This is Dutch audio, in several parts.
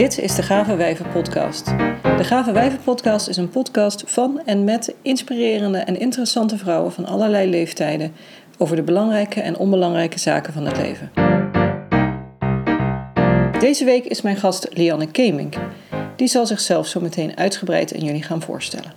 Dit is de Gave Wijven podcast. De Gave Wijven podcast is een podcast van en met inspirerende en interessante vrouwen van allerlei leeftijden over de belangrijke en onbelangrijke zaken van het leven. Deze week is mijn gast Lianne Kemink. Die zal zichzelf zo meteen uitgebreid aan jullie gaan voorstellen.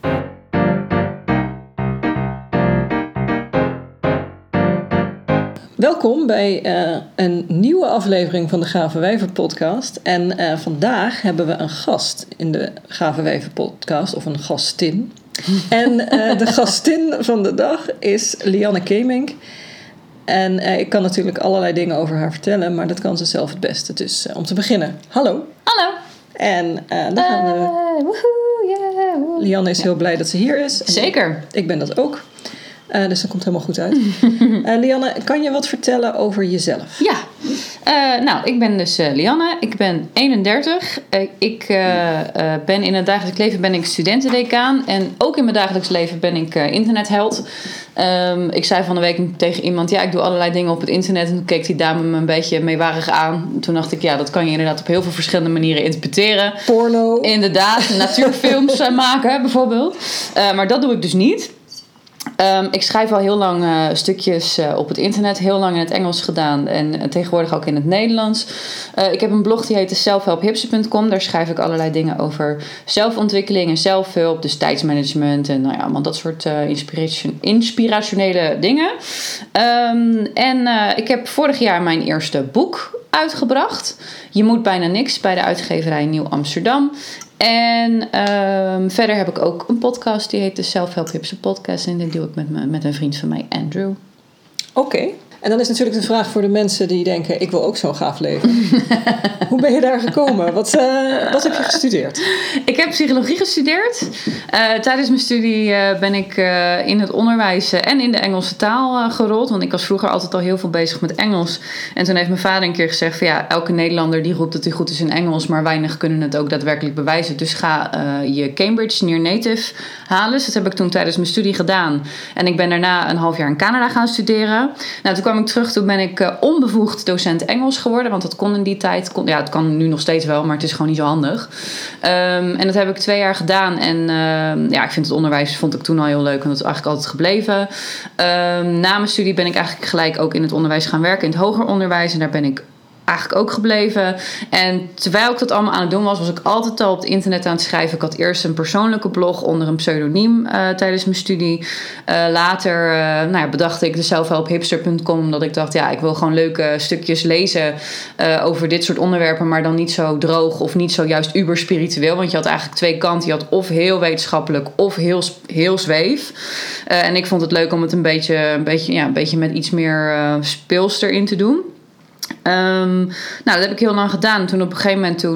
Welkom bij een nieuwe aflevering van de Gave Wijven podcast. En vandaag hebben we een gast in de Gave Wijven podcast, of een gastin. En de gastin van de dag is Lianne Kemink. En ik kan natuurlijk allerlei dingen over haar vertellen, maar dat kan ze zelf het beste. Dus om te beginnen, hallo. Hallo. En dan gaan we... Woehoe, yeah, woe. Lianne is heel blij dat ze hier is. Zeker. Ik ben dat ook. Dus dat komt helemaal goed uit. Lianne, kan je wat vertellen over jezelf? Ja. Ik ben dus Lianne. Ik ben 31. Ik ben in het dagelijks leven ben ik studentendecaan. En ook in mijn dagelijks leven ben ik internetheld. Ik zei van de week tegen iemand... Ja, ik doe allerlei dingen op het internet. En toen keek die dame me een beetje meewarig aan. Toen dacht ik, ja, dat kan je inderdaad op heel veel verschillende manieren interpreteren. Porno. Inderdaad, natuurfilms maken bijvoorbeeld. Maar dat doe ik dus niet. Ik schrijf al heel lang stukjes op het internet. Heel lang in het Engels gedaan. En tegenwoordig ook in het Nederlands. Ik heb een blog die heet selfhelphipster.com. Daar schrijf ik allerlei dingen over zelfontwikkeling en zelfhulp. Dus tijdsmanagement en allemaal dat soort inspirationele dingen. Ik heb vorig jaar mijn eerste boek uitgebracht. Je moet bijna niks, bij de uitgeverij Nieuw Amsterdam. En verder heb ik ook een podcast die heet de Self-Help Hipster podcast. En die doe ik met een vriend van mij, Andrew. Oké. En dan is natuurlijk de vraag voor de mensen die denken... ik wil ook zo'n gaaf leven. Hoe ben je daar gekomen? Wat heb je gestudeerd? Ik heb psychologie gestudeerd. Tijdens mijn studie ben ik in het onderwijs en in de Engelse taal gerold. Want ik was vroeger altijd al heel veel bezig met Engels. En toen heeft mijn vader een keer gezegd... van ja, elke Nederlander die roept dat hij goed is in Engels... maar weinig kunnen het ook daadwerkelijk bewijzen. Dus ga je Cambridge Near Native halen. Dus dat heb ik toen tijdens mijn studie gedaan. En ik ben daarna een half jaar in Canada gaan studeren. Nou, toen kwam ik terug, toen ben ik onbevoegd docent Engels geworden. Want dat kon in die tijd. Het kan nu nog steeds wel, maar het is gewoon niet zo handig. En dat heb ik 2 jaar gedaan. En ik vind het onderwijs vond ik toen al heel leuk. En dat is eigenlijk altijd gebleven. Na mijn studie ben ik eigenlijk gelijk ook in het onderwijs gaan werken. In het hoger onderwijs. En daar ben ik eigenlijk ook gebleven. En terwijl ik dat allemaal aan het doen was ik altijd al op het internet aan het schrijven. Ik had eerst een persoonlijke blog onder een pseudoniem tijdens mijn studie. Later bedacht ik de selfhelphipster.com, omdat ik dacht, ja, ik wil gewoon leuke stukjes lezen over dit soort onderwerpen, maar dan niet zo droog of niet zo juist uber spiritueel. Want je had eigenlijk 2 kanten. Je had of heel wetenschappelijk of heel zweef. En ik vond het leuk om het een beetje met iets meer speels erin te doen. Dat heb ik heel lang gedaan. Toen op een gegeven moment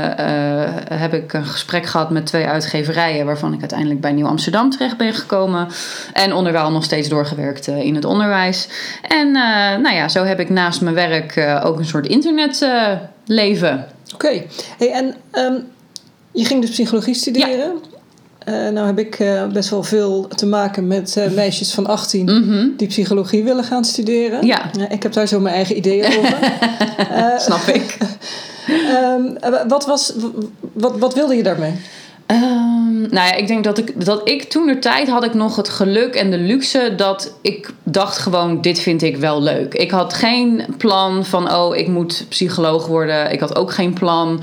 heb ik een gesprek gehad met 2 uitgeverijen, waarvan ik uiteindelijk bij Nieuw Amsterdam terecht ben gekomen. En onderwijl nog steeds doorgewerkt in het onderwijs. En zo heb ik naast mijn werk ook een soort internetleven. Oké. Hey, en je ging dus psychologie studeren? Ja. Nou heb ik best wel veel te maken met meisjes van 18 die psychologie willen gaan studeren. Ja. Ik heb daar zo mijn eigen ideeën over. Snap ik. Wat wilde je daarmee? Ik denk dat ik toentertijd had ik nog het geluk en de luxe dat ik dacht gewoon, dit vind ik wel leuk. Ik had geen plan van, ik moet psycholoog worden. Ik had ook geen plan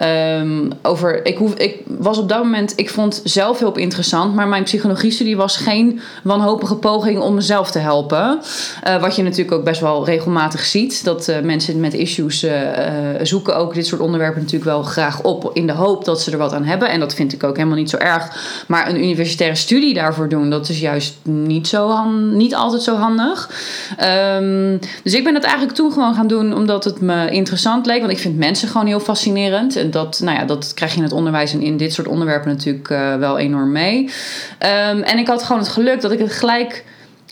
ik was op dat moment, ik vond zelfhulp interessant, maar mijn psychologiestudie was geen wanhopige poging om mezelf te helpen. Wat je natuurlijk ook best wel regelmatig ziet, dat mensen met issues zoeken ook dit soort onderwerpen natuurlijk wel graag op in de hoop dat ze er wat aan hebben. En dat vind ik ook helemaal niet zo erg. Maar een universitaire studie daarvoor doen, dat is juist niet altijd zo handig. Dus ik ben dat eigenlijk toen gewoon gaan doen omdat het me interessant leek. Want ik vind mensen gewoon heel fascinerend. En dat krijg je in het onderwijs en in dit soort onderwerpen natuurlijk wel enorm mee. En ik had gewoon het geluk dat ik het gelijk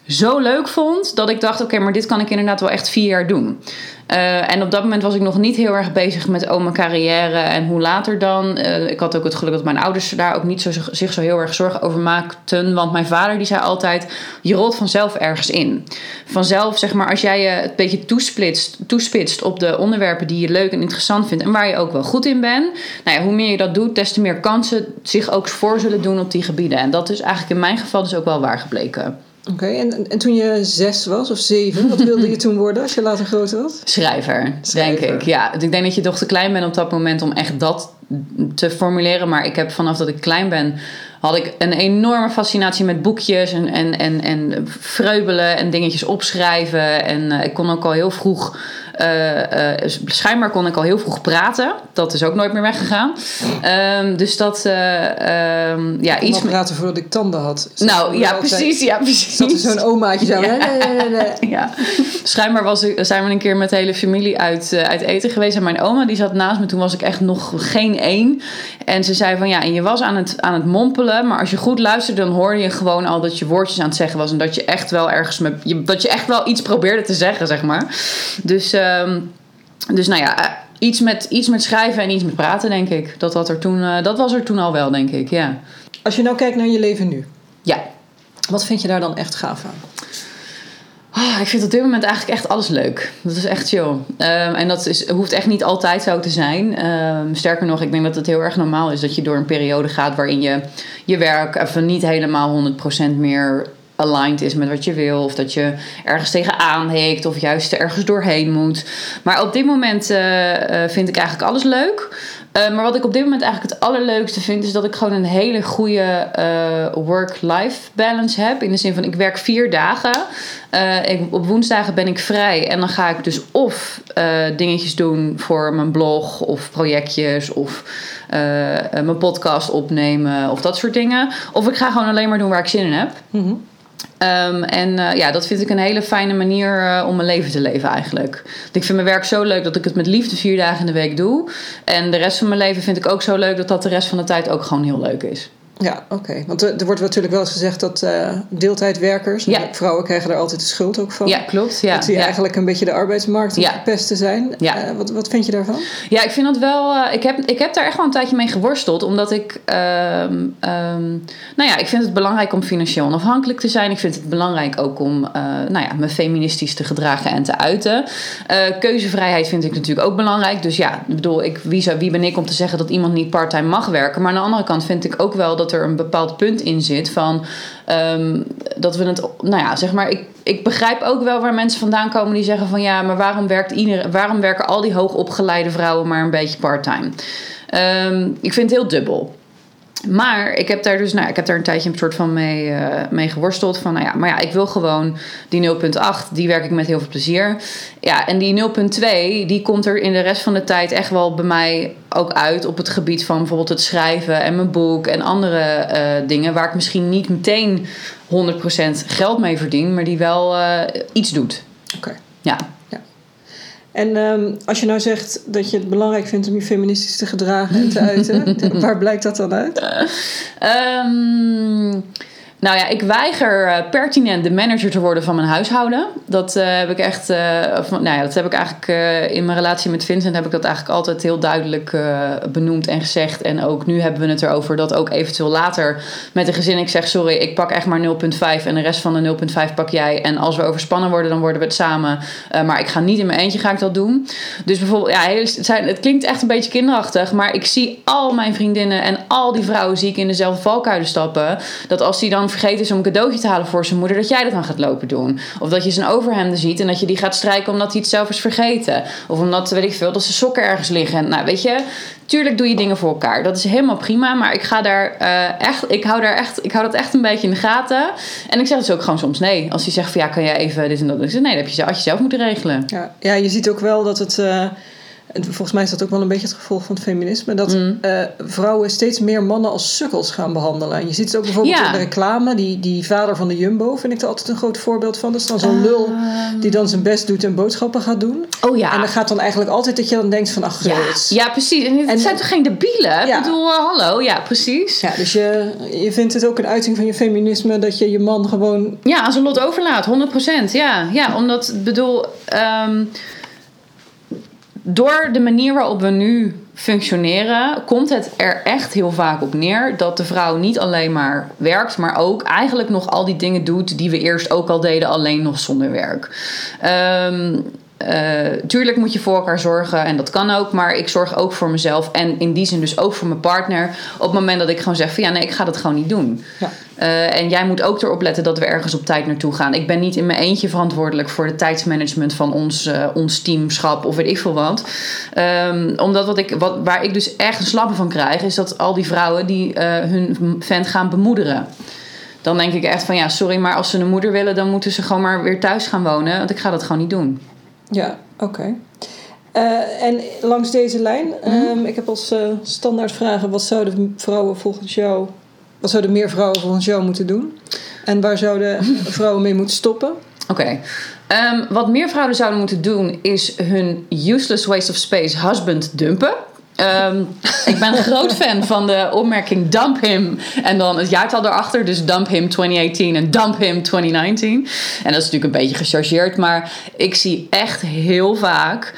zo leuk vond dat ik dacht, oké, maar dit kan ik inderdaad wel echt 4 jaar doen. En op dat moment was ik nog niet heel erg bezig met mijn carrière en hoe later dan. Ik had ook het geluk dat mijn ouders daar ook niet zich zo heel erg zorgen over maakten. Want mijn vader die zei altijd, je rolt vanzelf ergens in. Vanzelf, zeg maar, als jij je het beetje toespitst op de onderwerpen die je leuk en interessant vindt en waar je ook wel goed in bent. Nou ja, hoe meer je dat doet, des te meer kansen zich ook voor zullen doen op die gebieden. En dat is eigenlijk in mijn geval dus ook wel waar gebleken. Oké, en toen je 6 was of 7, wat wilde je toen worden als je later groot was? Schrijver, denk ik. Ja, ik denk dat je toch te klein bent op dat moment om echt dat te formuleren. Maar ik heb vanaf dat ik klein ben, had ik een enorme fascinatie met boekjes en vreubelen en dingetjes opschrijven. En ik kon ook al heel vroeg... schijnbaar kon ik al heel vroeg praten. Dat is ook nooit meer weggegaan. Dus dat... ja, iets met praten voordat ik tanden had. Nou, ja, precies. Ja, precies. Zat er zo'n omaatje zo. Ja. Nee. Ja. Schijnbaar zijn we een keer met de hele familie uit eten geweest. En mijn oma die zat naast me. Toen was ik echt nog geen 1. En ze zei van ja, en je was aan het mompelen. Maar als je goed luisterde, dan hoorde je gewoon al dat je woordjes aan het zeggen was. En dat je echt wel dat je echt wel iets probeerde te zeggen, zeg maar. Dus nou ja, iets met schrijven en iets met praten, denk ik. Dat was er toen al wel, denk ik, ja. Als je nou kijkt naar je leven nu. Ja. Wat vind je daar dan echt gaaf aan? Ik vind op dit moment eigenlijk echt alles leuk. Dat is echt chill. En dat hoeft echt niet altijd zo te zijn. Sterker nog, ik denk dat het heel erg normaal is dat je door een periode gaat waarin je werk even niet helemaal 100% meer aligned is met wat je wil. Of dat je ergens tegenaan heekt. Of juist ergens doorheen moet. Maar op dit moment vind ik eigenlijk alles leuk. Maar wat ik op dit moment eigenlijk het allerleukste vind, is dat ik gewoon een hele goede work-life balance heb. In de zin van, ik werk 4 dagen. Op woensdagen ben ik vrij. En dan ga ik dus of dingetjes doen voor mijn blog. Of projectjes. Of mijn podcast opnemen. Of dat soort dingen. Of ik ga gewoon alleen maar doen waar ik zin in heb. Mm-hmm. Dat vind ik een hele fijne manier om mijn leven te leven eigenlijk. Ik vind mijn werk zo leuk dat ik het met liefde 4 dagen in de week doe. En de rest van mijn leven vind ik ook zo leuk dat de rest van de tijd ook gewoon heel leuk is. Ja, oké. Want er wordt natuurlijk wel eens gezegd dat deeltijdwerkers... Ja. Vrouwen krijgen daar altijd de schuld ook van. Ja, klopt. Ja. Dat die eigenlijk een beetje de arbeidsmarkt aan het pesten zijn. Ja. Wat vind je daarvan? Ja, ik vind dat wel... Ik heb daar echt wel een tijdje mee geworsteld. Omdat ik... ik vind het belangrijk om financieel onafhankelijk te zijn. Ik vind het belangrijk ook om me feministisch te gedragen en te uiten. Keuzevrijheid vind ik natuurlijk ook belangrijk. Dus ja, ik bedoel, wie ben ik om te zeggen dat iemand niet parttime mag werken? Maar aan de andere kant vind ik ook wel dat er een bepaald punt in zit van dat we het, zeg maar, ik begrijp ook wel waar mensen vandaan komen die zeggen van ja, maar waarom werken al die hoogopgeleide vrouwen maar een beetje parttime? Ik vind het heel dubbel. Maar ik heb daar dus, ik heb daar een tijdje een soort van mee geworsteld. Van, ik wil gewoon die 0.8, die werk ik met heel veel plezier. Ja, en die 0.2, die komt er in de rest van de tijd echt wel bij mij ook uit op het gebied van bijvoorbeeld het schrijven en mijn boek en andere dingen waar ik misschien niet meteen 100% geld mee verdien, maar die wel iets doet. Oké. Ja. En als je nou zegt dat je het belangrijk vindt om je feministisch te gedragen en te uiten, waar blijkt dat dan uit? Ik weiger pertinent de manager te worden van mijn huishouden. Dat heb ik echt... dat heb ik eigenlijk in mijn relatie met Vincent heb ik dat eigenlijk altijd heel duidelijk benoemd en gezegd. En ook nu hebben we het erover dat ook eventueel later met een gezin ik zeg sorry, ik pak echt maar 0.5 en de rest van de 0.5 pak jij. En als we overspannen worden, dan worden we het samen. Maar ik ga niet in mijn eentje ga ik dat doen. Dus bijvoorbeeld, het klinkt echt een beetje kinderachtig, maar ik zie al mijn vriendinnen en al die vrouwen zie ik in dezelfde valkuilen stappen. Dat als die dan vergeten is om een cadeautje te halen voor zijn moeder, dat jij dat dan gaat lopen doen. Of dat je zijn overhemden ziet en dat je die gaat strijken omdat hij het zelf is vergeten. Of omdat, weet ik veel, dat zijn sokken ergens liggen. Nou, weet je, tuurlijk doe je dingen voor elkaar. Dat is helemaal prima, maar ik ga daar ik hou dat echt een beetje in de gaten. En ik zeg dus ook gewoon soms nee. Als hij zegt van ja, kan jij even dit en dat. Ik zeg nee, dat had je zelf moeten regelen. Ja, je ziet ook wel dat het en volgens mij is dat ook wel een beetje het gevolg van het feminisme, dat vrouwen steeds meer mannen als sukkels gaan behandelen. En je ziet het ook bijvoorbeeld in de reclame, die vader van de Jumbo vind ik er altijd een groot voorbeeld van. Dat is dan zo'n lul die dan zijn best doet en boodschappen gaat doen. Oh ja. En dan gaat dan eigenlijk altijd dat je dan denkt van, ach, ja, precies. En het zijn toch geen debielen? Ja. Ik bedoel, hallo, ja, precies. Ja, dus je vindt het ook een uiting van je feminisme dat je man gewoon... Ja, aan zijn lot overlaat, 100%. Ja, omdat, bedoel... door de manier waarop we nu functioneren, komt het er echt heel vaak op neer dat de vrouw niet alleen maar werkt, maar ook eigenlijk nog al die dingen doet die we eerst ook al deden, alleen nog zonder werk. Tuurlijk moet je voor elkaar zorgen en dat kan ook, maar ik zorg ook voor mezelf en in die zin dus ook voor mijn partner op het moment dat ik gewoon zeg van ja, nee, ik ga dat gewoon niet doen. Ja. En jij moet ook erop letten dat we ergens op tijd naartoe gaan. Ik ben niet in mijn eentje verantwoordelijk voor de tijdsmanagement van ons teamschap of weet ik veel wat. Omdat waar ik dus echt een slappe van krijg, is dat al die vrouwen die hun vent gaan bemoederen. Dan denk ik echt van ja, sorry, maar als ze een moeder willen, dan moeten ze gewoon maar weer thuis gaan wonen. Want ik ga dat gewoon niet doen. Ja, oké. En langs deze lijn, ik heb als standaardvragen, wat zouden meer vrouwen volgens jou moeten doen? En waar zouden vrouwen mee moeten stoppen? Oké. Wat meer vrouwen zouden moeten doen, is hun useless waste of space husband dumpen. Ik ben een groot fan van de opmerking dump him en dan het jaartal erachter, dus dump him 2018 en dump him 2019. En dat is natuurlijk een beetje gechargeerd, maar ik zie echt heel vaak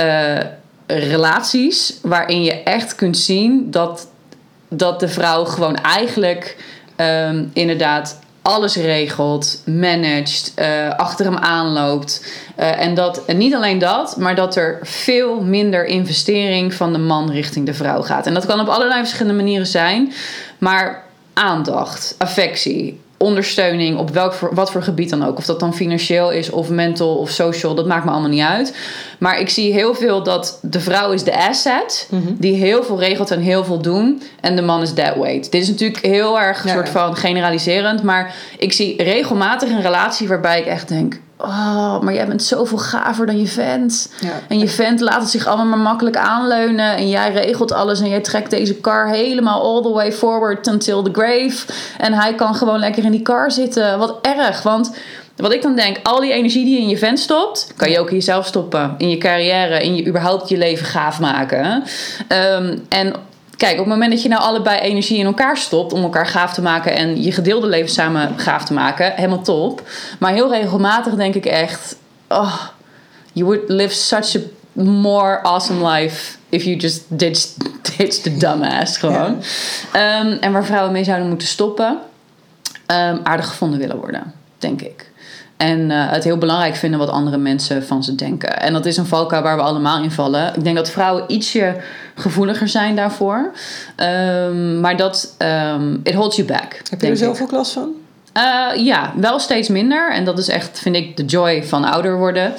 relaties waarin je echt kunt zien dat de vrouw gewoon eigenlijk inderdaad alles regelt, managt, achter hem aanloopt. En niet alleen dat, maar dat er veel minder investering van de man richting de vrouw gaat. En dat kan op allerlei verschillende manieren zijn. Maar aandacht, affectie, ondersteuning op wat voor gebied dan ook. Of dat dan financieel is of mental of social, dat maakt me allemaal niet uit. Maar ik zie heel veel dat de vrouw is de asset, die heel veel regelt en heel veel doen. En de man is dead weight. Dit is natuurlijk heel erg een soort van generaliserend. Maar ik zie regelmatig een relatie waarbij ik echt denk, oh, maar jij bent zoveel gaver dan je vent. Ja. En je vent laat het zich allemaal maar makkelijk aanleunen. En jij regelt alles. En jij trekt deze car helemaal all the way forward until the grave. En hij kan gewoon lekker in die car zitten. Wat erg. Want wat ik dan denk, al die energie die je in je vent stopt, kan je ook in jezelf stoppen. In je carrière. In je überhaupt je leven gaaf maken. En kijk, op het moment dat je nou allebei energie in elkaar stopt om elkaar gaaf te maken en je gedeelde leven samen gaaf te maken, helemaal top. Maar heel regelmatig denk ik echt, oh, you would live such a more awesome life if you just ditched the dumbass gewoon. Ja. En waar vrouwen mee zouden moeten stoppen, aardig gevonden willen worden, denk ik. En het heel belangrijk vinden wat andere mensen van ze denken. En dat is een valkuil waar we allemaal in vallen. Ik denk dat vrouwen ietsje gevoeliger zijn daarvoor. Maar dat it holds you back. Heb je er zelf ook last van? Ja, wel steeds minder. En dat is echt, vind ik, de joy van ouder worden.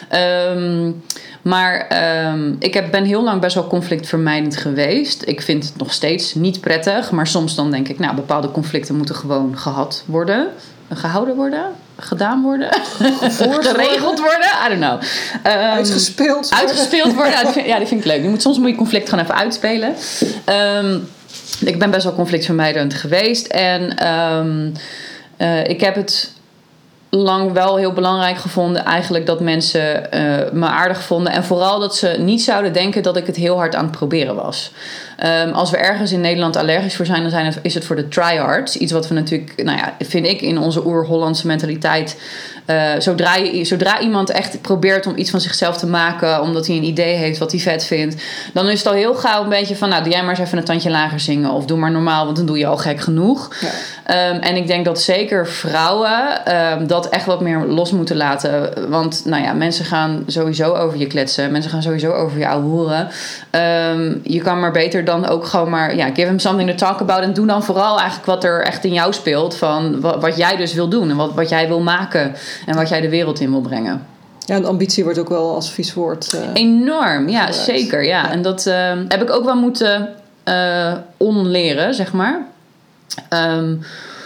Maar ik ben heel lang best wel conflictvermijdend geweest. Ik vind het nog steeds niet prettig. Maar soms dan denk ik, nou, bepaalde conflicten moeten gewoon gehouden worden, gedaan worden, geregeld worden, I don't know. Uitgespeeld worden. Ja, die vind ik leuk. Soms moet je conflict gewoon even uitspelen. Ik ben best wel conflictvermijdend geweest. En ik heb het lang wel heel belangrijk gevonden eigenlijk dat mensen me aardig vonden. En vooral dat ze niet zouden denken dat ik het heel hard aan het proberen was. Als we ergens in Nederland allergisch voor zijn, dan is het voor de tryhards. Iets wat we natuurlijk, nou ja, vind ik in onze oer-Hollandse mentaliteit. Zodra iemand echt probeert om iets van zichzelf te maken, omdat hij een idee heeft wat hij vet vindt, dan is het al heel gauw een beetje van, nou, doe jij maar eens even een tandje lager zingen. Of doe maar normaal, want dan doe je al gek genoeg. Ja. En ik denk dat zeker vrouwen dat echt wat meer los moeten laten. Want, nou ja, mensen gaan sowieso over je kletsen. Mensen gaan sowieso over je ouwe hoeren. Je kan maar beter dan ook gewoon maar, give them something to talk about. En doe dan vooral eigenlijk wat er echt in jou speelt. Van wat jij dus wil doen. En wat jij wil maken. En wat jij de wereld in wil brengen. Ja, en ambitie wordt ook wel als vies woord. Enorm, ja, zeker. Ja. En dat heb ik ook wel moeten onleren, zeg maar.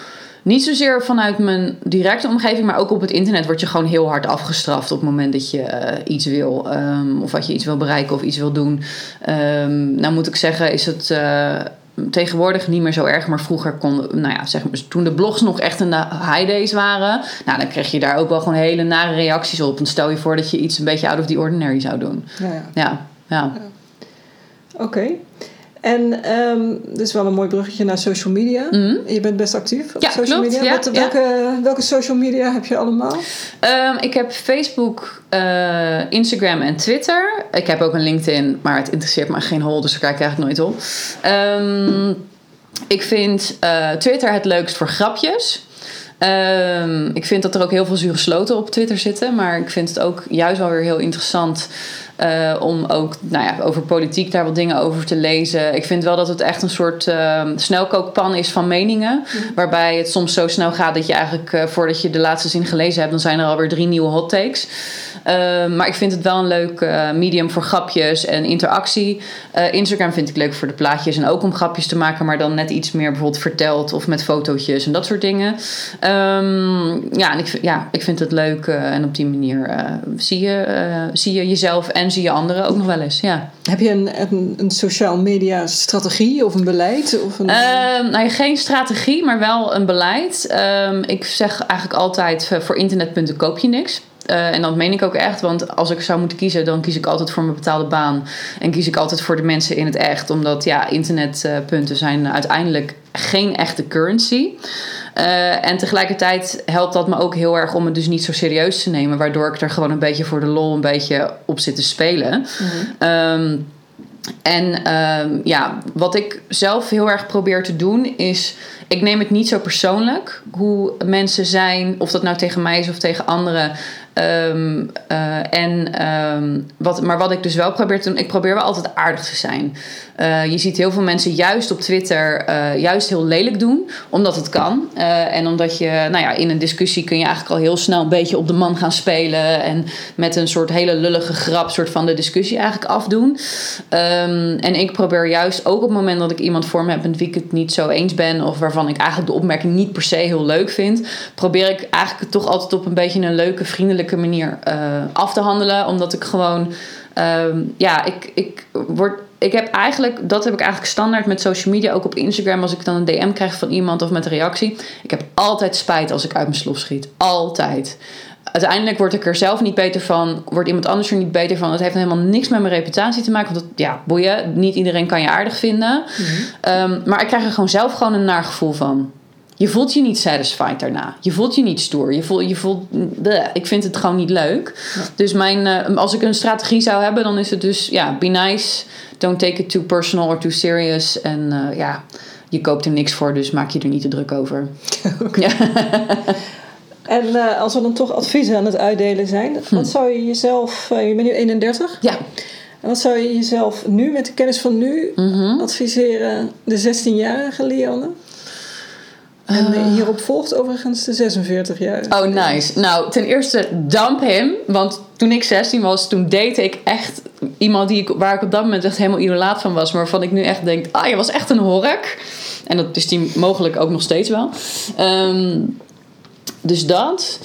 Niet zozeer vanuit mijn directe omgeving, maar ook op het internet word je gewoon heel hard afgestraft op het moment dat je iets wil. Of dat je iets wil bereiken of iets wil doen. Nou moet ik zeggen, is het tegenwoordig niet meer zo erg. Maar vroeger toen de blogs nog echt in de high days waren. Nou, dan kreeg je daar ook wel gewoon hele nare reacties op. En stel je voor dat je iets een beetje out of the ordinary zou doen. Ja. Oké. En dit is wel een mooi bruggetje naar social media. Je bent best actief op social media. Welke social media heb je allemaal? Ik heb Facebook, Instagram en Twitter. Ik heb ook een LinkedIn, maar het interesseert me geen hol, dus daar kijk ik eigenlijk nooit op. Ik vind Twitter het leukst voor grapjes. Ik vind dat er ook heel veel zure sloten op Twitter zitten. Maar ik vind het ook juist wel weer heel interessant om ook over politiek daar wat dingen over te lezen. Ik vind wel dat het echt een soort snelkookpan is van meningen. Waarbij het soms zo snel gaat dat je eigenlijk voordat je de laatste zin gelezen hebt, dan zijn er alweer 3 nieuwe hot takes. Maar ik vind het wel een leuk medium voor grapjes en interactie. Instagram vind ik leuk voor de plaatjes en ook om grapjes te maken, maar dan net iets meer bijvoorbeeld verteld of met fotootjes en dat soort dingen. Ik vind het leuk en op die manier zie je jezelf en zie je anderen ook nog wel eens. Ja. Heb je een social media strategie of een beleid? Of geen strategie, maar wel een beleid. Ik zeg eigenlijk altijd voor internetpunten koop je niks. En dat meen ik ook echt, want als ik zou moeten kiezen, dan kies ik altijd voor mijn betaalde baan. En kies ik altijd voor de mensen in het echt. Omdat internetpunten zijn uiteindelijk geen echte currency. En tegelijkertijd helpt dat me ook heel erg om het dus niet zo serieus te nemen. Waardoor ik er gewoon een beetje voor de lol een beetje op zit te spelen. Wat ik zelf heel erg probeer te doen is, ik neem het niet zo persoonlijk hoe mensen zijn, of dat nou tegen mij is of tegen anderen. Maar wat ik dus wel probeer te doen, ik probeer wel altijd aardig te zijn. Je ziet heel veel mensen juist op Twitter juist heel lelijk doen, omdat het kan. En omdat je, in een discussie kun je eigenlijk al heel snel een beetje op de man gaan spelen en met een soort hele lullige grap soort van de discussie eigenlijk afdoen. En ik probeer juist ook op het moment dat ik iemand voor me heb met wie ik het niet zo eens ben, of waarvan ik eigenlijk de opmerking niet per se heel leuk vind, probeer ik eigenlijk toch altijd op een beetje een leuke, vriendelijke manier af te handelen, omdat ik gewoon ik heb eigenlijk standaard met social media, ook op Instagram, als ik dan een DM krijg van iemand of met een reactie, ik heb altijd spijt als ik uit mijn slof schiet. Altijd. Uiteindelijk word ik er zelf niet beter van, wordt iemand anders er niet beter van. Het heeft helemaal niks met mijn reputatie te maken, want boeien, niet iedereen kan je aardig vinden. Maar ik krijg er zelf een naar gevoel van. Je voelt je niet satisfied daarna. Je voelt je niet stoer. Je voelt ik vind het gewoon niet leuk. Ja. Dus als ik een strategie zou hebben, dan is het dus be nice. Don't take it too personal or too serious. En je koopt er niks voor, dus maak je er niet te druk over. Okay. En als we dan toch adviezen aan het uitdelen zijn, wat zou je jezelf, je bent nu 31? Ja. En wat zou je jezelf nu, met de kennis van nu, adviseren de 16-jarige Lianne? En hierop volgt overigens de 46 jaar. Oh, nice. Nou, ten eerste, dump hem. Want toen ik 16 was, toen date ik echt iemand waar ik op dat moment echt helemaal idolaat van was. Maar waarvan ik nu echt denk, je was echt een hork. En dat is die mogelijk ook nog steeds wel. Dus dat.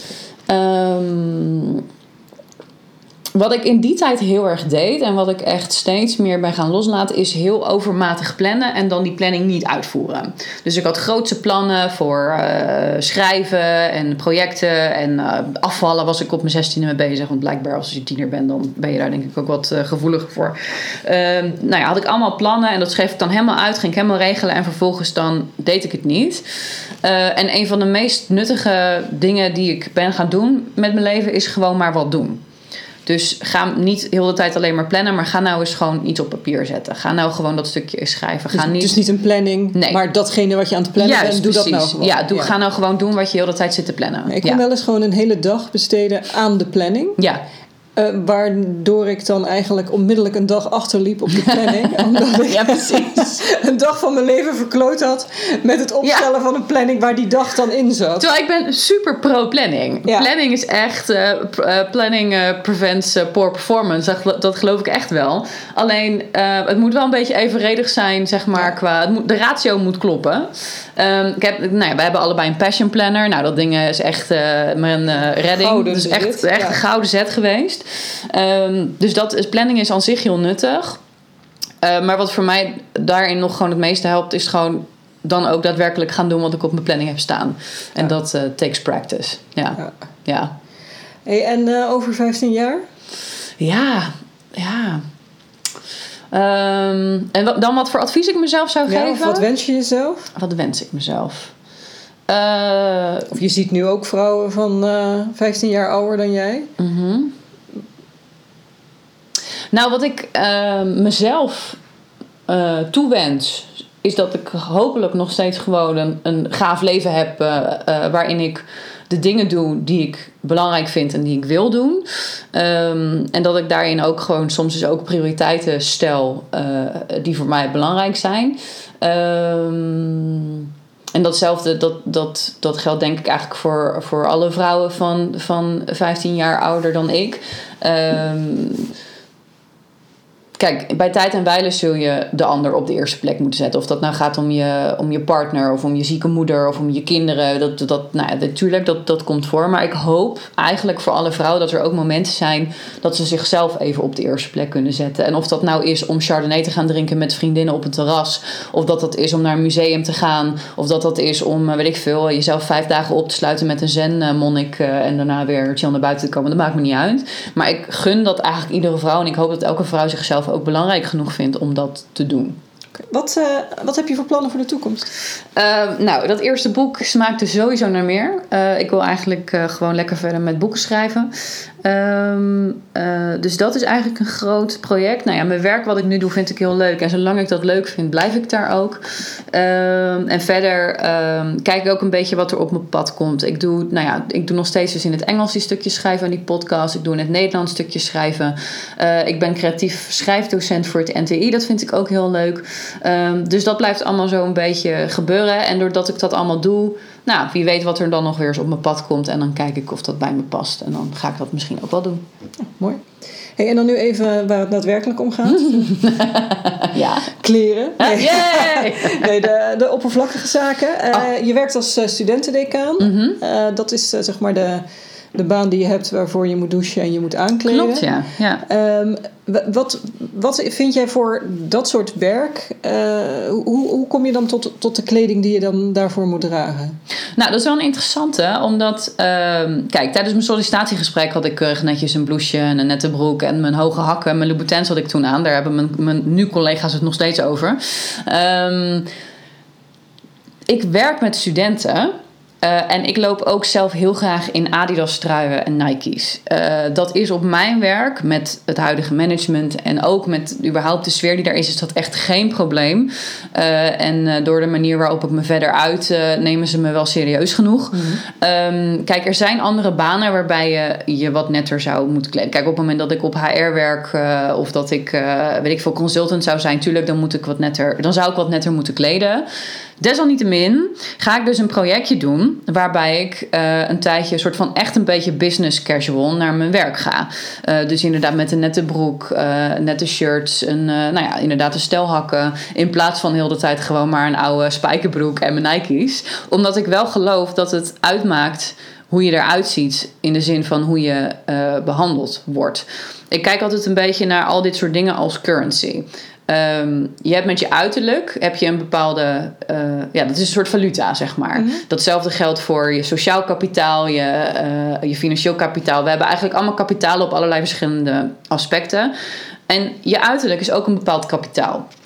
Wat ik in die tijd heel erg deed en wat ik echt steeds meer ben gaan loslaten, is heel overmatig plannen en dan die planning niet uitvoeren. Dus ik had grootse plannen voor schrijven en projecten en afvallen was ik op mijn 16e mee bezig. Want blijkbaar als je tiener bent, dan ben je daar denk ik ook wat gevoeliger voor. Had ik allemaal plannen en dat schreef ik dan helemaal uit, ging ik helemaal regelen en vervolgens dan deed ik het niet. En een van de meest nuttige dingen die ik ben gaan doen met mijn leven is gewoon maar wat doen. Dus ga niet heel de tijd alleen maar plannen, maar ga nou eens gewoon iets op papier zetten. Ga nou gewoon dat stukje eens schrijven. Dus niet een planning, maar datgene wat je aan het plannen bent, doe dat nou gewoon. Ga nou gewoon doen wat je heel de tijd zit te plannen. Ik kan wel eens gewoon een hele dag besteden aan de planning. Ja. Waardoor ik dan eigenlijk onmiddellijk een dag achterliep op de planning. Omdat ik Ja, precies. een dag van mijn leven verkloot had met het opstellen van een planning waar die dag dan in zat. Terwijl ik ben super pro-planning. Ja. Planning is echt... planning prevents poor performance. Dat geloof ik echt wel. Alleen, het moet wel een beetje evenredig zijn, zeg maar. De ratio moet kloppen. Wij hebben allebei een passion planner. Nou, dat ding is echt mijn redding. Gouden dus echt zet. een gouden zet geweest. Dus planning is aan zich heel nuttig. Maar wat voor mij daarin nog gewoon het meeste helpt, is gewoon dan ook daadwerkelijk gaan doen wat ik op mijn planning heb staan. En dat takes practice. Ja. Hey, en over 15 jaar? Ja. En dan wat voor advies ik mezelf zou geven? Of wat wens je jezelf? Wat wens ik mezelf? Of je ziet nu ook vrouwen van 15 jaar ouder dan jij. Mm-hmm. Nou, wat ik mezelf toewens, is dat ik hopelijk nog steeds gewoon een gaaf leven heb, waarin ik de dingen doe die ik belangrijk vind en die ik wil doen. En dat ik daarin ook gewoon soms dus ook prioriteiten stel die voor mij belangrijk zijn. En datzelfde, dat geldt denk ik eigenlijk voor alle vrouwen van 15 jaar ouder dan ik. Kijk, bij tijd en wijle zul je de ander op de eerste plek moeten zetten. Of dat nou gaat om je partner of om je zieke moeder of om je kinderen. Natuurlijk, dat komt voor. Maar ik hoop eigenlijk voor alle vrouwen dat er ook momenten zijn dat ze zichzelf even op de eerste plek kunnen zetten. En of dat nou is om Chardonnay te gaan drinken met vriendinnen op een terras. Of dat is om naar een museum te gaan. Of dat is om, weet ik veel, jezelf 5 dagen op te sluiten met een zen-monnik. En daarna weer chill naar buiten te komen. Dat maakt me niet uit. Maar ik gun dat eigenlijk iedere vrouw. En ik hoop dat elke vrouw zichzelf ook belangrijk genoeg vindt om dat te doen. Wat heb je voor plannen voor de toekomst? Nou, dat eerste boek smaakte sowieso naar meer. Ik wil eigenlijk gewoon lekker verder met boeken schrijven. Dus dat is eigenlijk een groot project. Nou ja, mijn werk wat ik nu doe vind ik heel leuk. En zolang ik dat leuk vind, blijf ik daar ook. En verder kijk ik ook een beetje wat er op mijn pad komt. Ik doe nog steeds dus in het Engels die stukjes schrijven aan die podcast. Ik doe in het Nederlands stukjes schrijven. Ik ben creatief schrijfdocent voor het NTI. Dat vind ik ook heel leuk. Dus dat blijft allemaal zo een beetje gebeuren. En doordat ik dat allemaal doe, nou, wie weet wat er dan nog weer eens op mijn pad komt. En dan kijk ik of dat bij me past. En dan ga ik dat misschien ook wel doen. Ja, mooi. Hey, en dan nu even waar het daadwerkelijk om gaat. Ja. Kleren. Nee, nee de oppervlakkige zaken. Je werkt als studentendecaan. Mm-hmm. Dat is zeg maar de baan die je hebt waarvoor je moet douchen en je moet aankleden. Klopt, ja. Wat vind jij voor dat soort werk? Hoe kom je dan tot de kleding die je dan daarvoor moet dragen? Nou, dat is wel een interessante. Omdat, kijk, tijdens mijn sollicitatiegesprek had ik keurig netjes een blouseje en een nette broek en mijn hoge hakken en mijn Louboutins had ik toen aan. Daar hebben mijn nu collega's het nog steeds over. Ik werk met studenten. En ik loop ook zelf heel graag in Adidas truien en Nike's. Dat is op mijn werk met het huidige management en ook met überhaupt de sfeer die daar is dat echt geen probleem. En door de manier waarop ik me verder uit, nemen ze me wel serieus genoeg. Mm-hmm. Kijk, er zijn andere banen waarbij je wat netter zou moeten kleden. Kijk, op het moment dat ik op HR werk of dat ik, weet ik veel, consultant zou zijn, tuurlijk, dan zou ik wat netter moeten kleden. Desalniettemin ga ik dus een projectje doen waarbij ik een tijdje soort van echt een beetje business casual naar mijn werk ga. Dus inderdaad met een nette broek, nette shirts, inderdaad een stel hakken. In plaats van heel de tijd gewoon maar een oude spijkerbroek en mijn Nike's. Omdat ik wel geloof dat het uitmaakt hoe je eruit ziet in de zin van hoe je behandeld wordt. Ik kijk altijd een beetje naar al dit soort dingen als currency. Je hebt met je uiterlijk heb je een bepaalde, dat is een soort valuta, zeg maar. Mm-hmm. Datzelfde geldt voor je sociaal kapitaal, je financieel kapitaal. We hebben eigenlijk allemaal kapitalen op allerlei verschillende aspecten. En je uiterlijk is ook een bepaald kapitaal.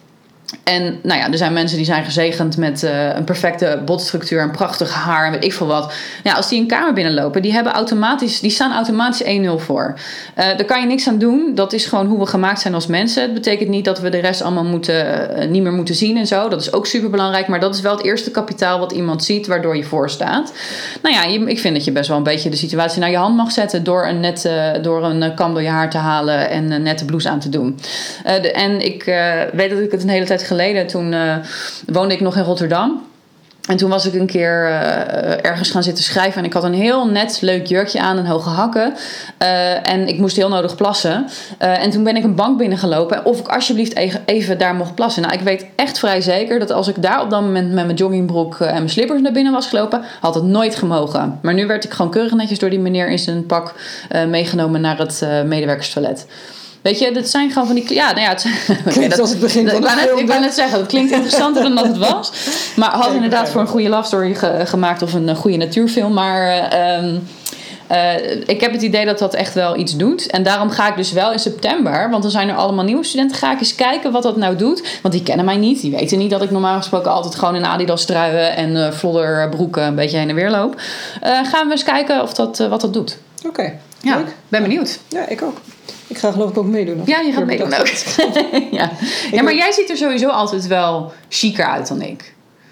En nou ja, er zijn mensen die zijn gezegend met een perfecte botstructuur, een prachtig haar en weet ik veel wat. Ja, als die een kamer binnenlopen, die staan automatisch 1-0 voor. Daar kan je niks aan doen. Dat is gewoon hoe we gemaakt zijn als mensen. Het betekent niet dat we de rest allemaal niet meer moeten zien en zo. Dat is ook super belangrijk. Maar dat is wel het eerste kapitaal wat iemand ziet, waardoor je voor staat. Nou ja, ik vind dat je best wel een beetje de situatie naar je hand mag zetten door een kam door je haar te halen en een nette blouse aan te doen. En ik weet dat ik het een hele tijd geleden, toen woonde ik nog in Rotterdam. En toen was ik een keer ergens gaan zitten schrijven. En ik had een heel net leuk jurkje aan en hoge hakken. En ik moest heel nodig plassen. En toen ben ik een bank binnengelopen. Of ik alsjeblieft even daar mocht plassen. Nou, ik weet echt vrij zeker dat als ik daar op dat moment met mijn joggingbroek en mijn slippers naar binnen was gelopen, had het nooit gemogen. Maar nu werd ik gewoon keurig netjes door die meneer in zijn pak meegenomen naar het medewerkerstoilet. Weet je, dat zijn gewoon van die... Ja, nou ja, klinkt als het begin van ik wou net zeggen, het klinkt interessanter dan dat het was. Maar had inderdaad voor een goede love story gemaakt of een goede natuurfilm. Maar ik heb het idee dat dat echt wel iets doet. En daarom ga ik dus wel in september, want dan zijn er allemaal nieuwe studenten, ga ik eens kijken wat dat nou doet. Want die kennen mij niet. Die weten niet dat ik normaal gesproken altijd gewoon in Adidas truien en flodderbroeken een beetje heen en weer loop. Gaan we eens kijken wat dat doet. Oké, ja, leuk. Ben benieuwd. Ja, ik ook. Ik ga geloof ik ook meedoen. Ja, je gaat meedoen ook. Ja, maar jij ziet er sowieso altijd wel chiquer uit dan ik.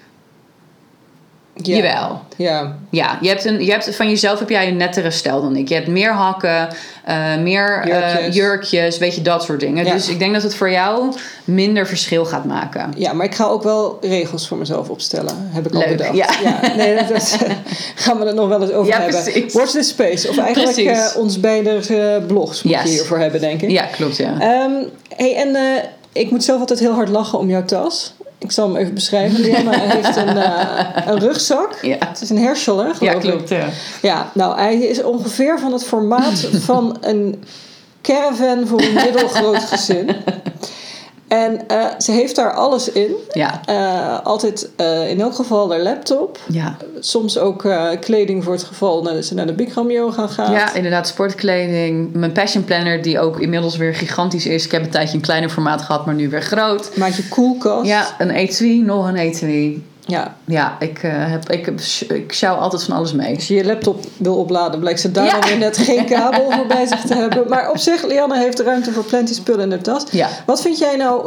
Ja. Jawel. Ja. Ja, je hebt van jezelf heb jij een nettere stijl dan ik. Je hebt meer hakken, meer jurkjes, weet je, dat soort dingen. Ja. Dus ik denk dat het voor jou minder verschil gaat maken. Ja, maar ik ga ook wel regels voor mezelf opstellen. Heb ik al bedacht. Ja. Nee, dat gaan we het nog wel eens over hebben. Precies. Watch this space. Of eigenlijk ons beide blogs moet je hiervoor hebben, denk ik. Ja, klopt, ja. Ik moet zelf altijd heel hard lachen om jouw tas. Ik zal hem even beschrijven. Lianne heeft een rugzak. Ja. Het is een Herschel, hè, geloof ik. Ja, klopt. Ja. Ja, nou, hij is ongeveer van het formaat van een caravan voor een middelgroot gezin. En ze heeft daar alles in. Ja. Altijd in elk geval haar laptop. Ja. Soms ook kleding voor het geval dat ze naar de Bikram yoga gaat. Ja, inderdaad, sportkleding. Mijn passion planner die ook inmiddels weer gigantisch is. Ik heb een tijdje een kleiner formaat gehad, maar nu weer groot. Maatje koelkast. Ja, een etui, nog een etui. Ja, ik sjouw altijd van alles mee. Als je je laptop wil opladen, blijkt ze daar dan weer net geen kabel voor bij zich te hebben. Maar op zich, Lianne heeft ruimte voor plenty spullen in haar tas. Ja. Wat vind jij nou...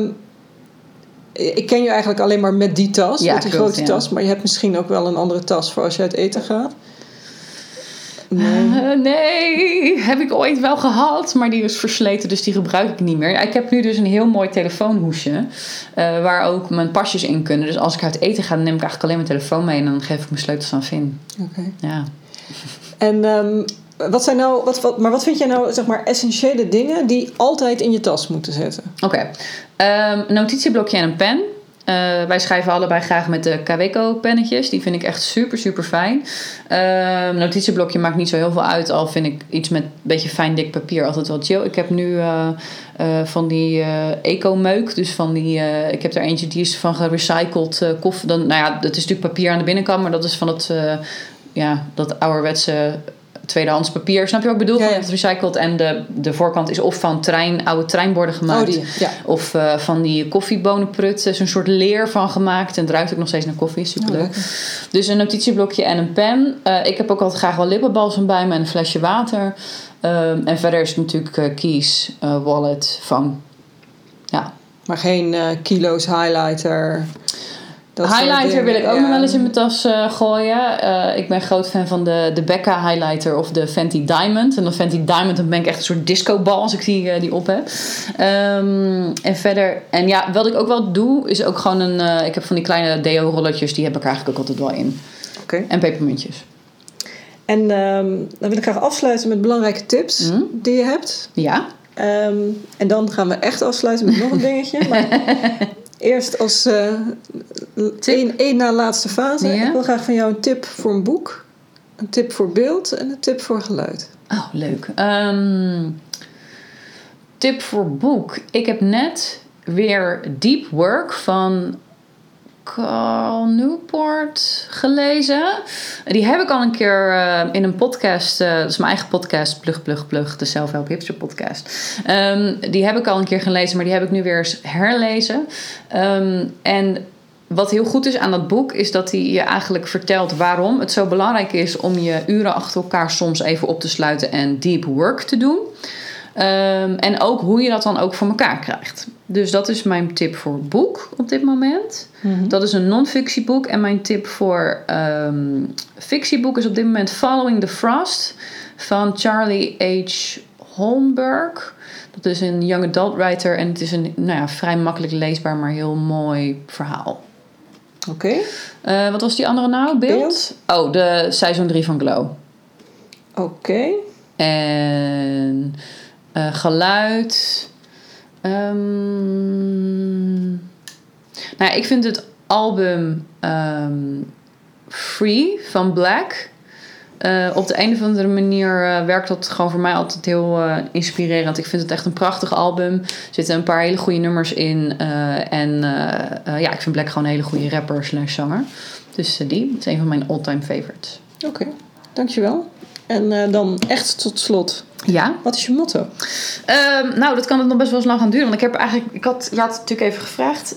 ik ken je eigenlijk alleen maar met die tas, met die grote tas. Maar je hebt misschien ook wel een andere tas voor als je uit eten gaat. Nee, heb ik ooit wel gehad, maar die is versleten, dus die gebruik ik niet meer. Ik heb nu dus een heel mooi telefoonhoesje, waar ook mijn pasjes in kunnen. Dus als ik uit eten ga, dan neem ik eigenlijk alleen mijn telefoon mee en dan geef ik mijn sleutels aan Finn. Oké. Ja. En wat vind jij nou, zeg maar, essentiële dingen die altijd in je tas moeten zitten? Oké. Een notitieblokje en een pen. Wij schrijven allebei graag met de Kaweco-pennetjes. Die vind ik echt super, super fijn. Notitieblokje maakt niet zo heel veel uit. Al vind ik iets met een beetje fijn dik papier altijd wel chill. Ik heb nu van die eco-meuk. Dus van die... ik heb er eentje die is van gerecycled koffie. Nou ja, dat is natuurlijk papier aan de binnenkant. Maar dat is van dat ouderwetse... tweedehands papier, snap je wat ik bedoel? Ja, ja. Van het recycled en de voorkant is of van oude treinborden gemaakt. Of van die koffiebonenprut, zo'n soort leer van gemaakt. En het ruikt ook nog steeds naar koffie, superleuk. Dus een notitieblokje en een pen. Ik heb ook altijd graag wel lippenbalsem bij me en een flesje water. En verder is het natuurlijk keys, wallet, phone. Ja. Maar geen kilo's highlighter... Highlighter wil ik ook nog wel eens in mijn tas gooien. Ik ben groot fan van de Becca highlighter of de Fenty Diamond. En dan Fenty Diamond, dan ben ik echt een soort discobal als ik die op heb. En verder... En ja, wat ik ook wel doe, is ook gewoon ik heb van die kleine deo-rolletjes, die heb ik eigenlijk ook altijd wel in. Okay. En pepermuntjes. En dan wil ik graag afsluiten met belangrijke tips die je hebt. Ja. En dan gaan we echt afsluiten met nog een dingetje. Maar eerst als één na laatste fase. Ja. Ik wil graag van jou een tip voor een boek. Een tip voor beeld en een tip voor geluid. Oh, leuk. Tip voor boek. Ik heb net weer Deep Work van Cal Newport gelezen. Die heb ik al een keer in een podcast. Dat is mijn eigen podcast. Plug. De Self-Help Hipster podcast. Die heb ik al een keer gelezen. Maar die heb ik nu weer eens herlezen. En wat heel goed is aan dat boek is dat hij je eigenlijk vertelt waarom het zo belangrijk is om je uren achter elkaar soms even op te sluiten en deep work te doen. En ook hoe je dat dan ook voor elkaar krijgt. Dus dat is mijn tip voor boek op dit moment. Mm-hmm. Dat is een non-fictieboek. En mijn tip voor fictieboek is op dit moment Following the Frost van Charlie H. Holmberg. Dat is een young adult writer en het is een vrij makkelijk leesbaar, maar heel mooi verhaal. Oké. Wat was die andere nou? Beeld? Oh, de seizoen 3 van Glow. Oké. En geluid. Ik vind het album Free van Black. Op de een of andere manier werkt dat gewoon voor mij altijd heel inspirerend. Ik vind het echt een prachtig album. Er zitten een paar hele goede nummers in. Ik vind Black gewoon een hele goede rapper / zanger. Dus die is een van mijn all-time favorites. Oké, dankjewel. En dan echt tot slot. Ja? Wat is je motto? Dat kan het nog best wel eens lang gaan duren. Want je had het natuurlijk even gevraagd.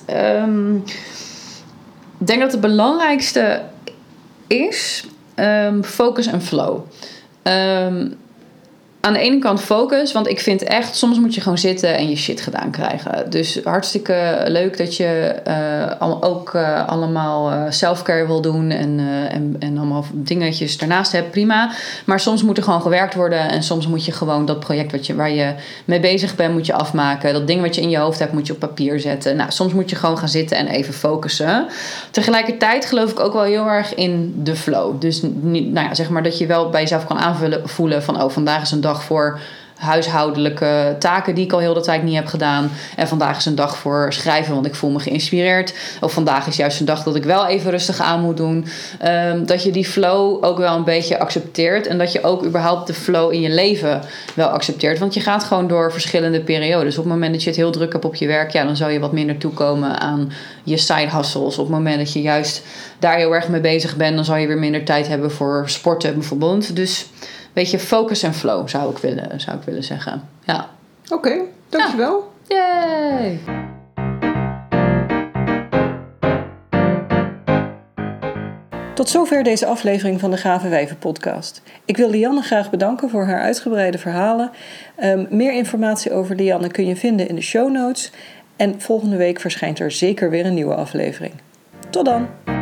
Ik denk dat het belangrijkste is focus en flow. Aan de ene kant focus, want ik vind echt, soms moet je gewoon zitten en je shit gedaan krijgen. Dus hartstikke leuk dat je allemaal self-care wil doen en allemaal dingetjes daarnaast hebt, prima. Maar soms moet er gewoon gewerkt worden en soms moet je gewoon dat project waar je mee bezig bent, moet je afmaken. Dat ding wat je in je hoofd hebt, moet je op papier zetten. Nou, soms moet je gewoon gaan zitten en even focussen. Tegelijkertijd geloof ik ook wel heel erg in de flow. Dus zeg maar dat je wel bij jezelf kan aanvoelen van, vandaag is een dag voor huishoudelijke taken die ik al heel de tijd niet heb gedaan. En vandaag is een dag voor schrijven, want ik voel me geïnspireerd. Of vandaag is juist een dag dat ik wel even rustig aan moet doen. Dat je die flow ook wel een beetje accepteert. En dat je ook überhaupt de flow in je leven wel accepteert. Want je gaat gewoon door verschillende periodes. Op het moment dat je het heel druk hebt op je werk, dan zal je wat minder toekomen aan je side hustles. Op het moment dat je juist daar heel erg mee bezig bent, dan zal je weer minder tijd hebben voor sporten bijvoorbeeld. Dus beetje focus en flow zou ik willen zeggen. Ja. Oké, dankjewel. Ja. Yay! Tot zover deze aflevering van de Gave Wijven podcast. Ik wil Lianne graag bedanken voor haar uitgebreide verhalen. Meer informatie over Lianne kun je vinden in de show notes. En volgende week verschijnt er zeker weer een nieuwe aflevering. Tot dan!